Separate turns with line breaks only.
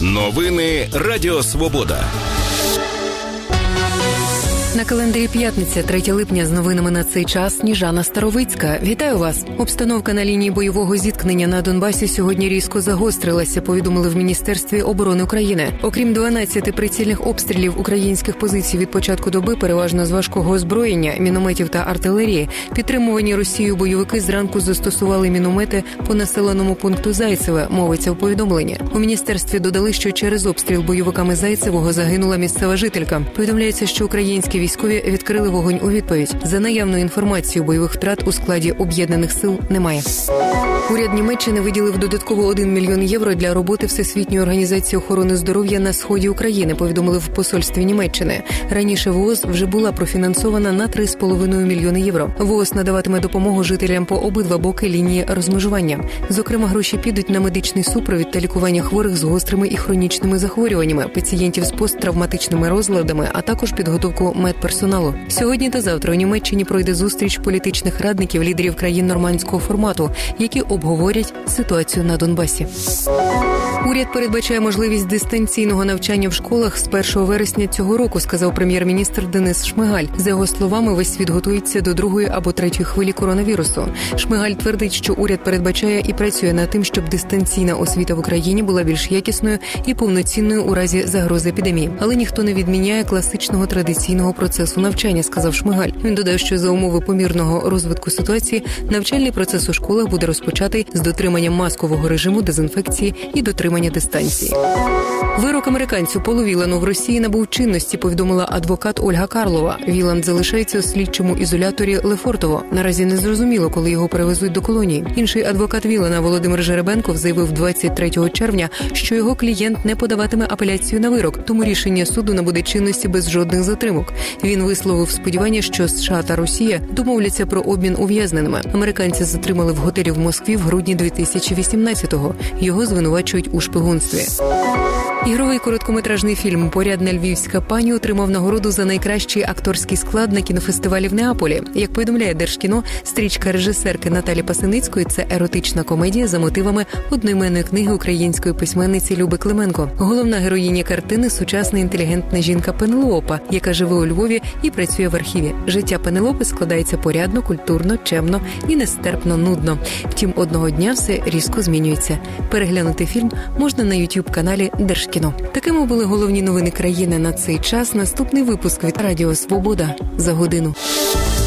Новини Радіо Свобода.
На календарі п'ятниця, 3 липня, з новинами на цей час Сніжана Старовицька. Вітаю вас! Обстановка на лінії бойового зіткнення на Донбасі сьогодні різко загострилася, повідомили в Міністерстві оборони України. Окрім 12 прицільних обстрілів українських позицій від початку доби, переважно з важкого озброєння, мінометів та артилерії, підтримувані Росією бойовики зранку застосували міномети по населеному пункту Зайцеве, мовиться в повідомленні. У міністерстві додали, що через обстріл бойовиками Зайцевого загинула місцева жителька. Повідомляється, що українські військові відкрили вогонь у відповідь. За наявною інформацією, бойових втрат у складі об'єднаних сил немає. Уряд Німеччини виділив додатково 1 мільйон євро для роботи Всесвітньої організації охорони здоров'я на сході України, повідомили в посольстві Німеччини. Раніше ВООЗ вже була профінансована на 3,5 мільйони євро. ВООЗ надаватиме допомогу жителям по обидва боки лінії розмежування. Зокрема, гроші підуть на медичний супровід та лікування хворих з гострими і хронічними захворюваннями, пацієнтів з посттравматичними розладами, а також підготовку медперсоналу. Сьогодні та завтра у Німеччині пройде зустріч політичних радників лідерів країн нормандського формату, які обговорять ситуацію на Донбасі. Уряд передбачає можливість дистанційного навчання в школах з 1 вересня цього року, сказав прем'єр-міністр Денис Шмигаль. За його словами, весь світ готується до другої або третьої хвилі коронавірусу. Шмигаль твердить, що уряд передбачає і працює над тим, щоб дистанційна освіта в Україні була більш якісною і повноцінною у разі загрози епідемії. Але ніхто не відміняє класичного традиційного процесу навчання, сказав Шмигаль. Він додав, що за умови помірного розвитку ситуації навчальний процес у школах буде розпочатий з дотриманням маскового режиму, дезінфекції і дотримання дистанції. Вирок американцю Полу Вілану в Росії набув чинності, повідомила адвокат Ольга Карлова. Вілан залишається у слідчому ізоляторі Лефортово. Наразі не зрозуміло, коли його перевезуть до колонії. Інший адвокат Вілана Володимир Жеребенков заявив 23 червня, що його клієнт не подаватиме апеляцію на вирок, тому рішення суду набуде чинності без жодних затримок. Він висловив сподівання, що США та Росія домовляться про обмін ув'язненими. Американця затримали в готелі в Москві в грудні 2018-го. Його звинувачують у шпигунстві. Ігровий короткометражний фільм «Порядна львівська пані» отримав нагороду за найкращий акторський склад на кінофестивалі в Неаполі. Як повідомляє Держкіно, стрічка режисерки Наталі Пасиницької – це еротична комедія за мотивами одноіменної книги української письменниці Люби Клименко. Головна героїня картини – сучасна інтелігентна жінка Пенелопа, яка живе у Львові і працює в архіві. Життя Пенелопи складається порядно, культурно, чемно і нестерпно нудно. Втім, одного дня все різко змінюється. Переглянути фільм можна на YouTube-каналі Держкіно. Такими були головні новини країни на цей час. Наступний випуск від Радіо Свобода за годину.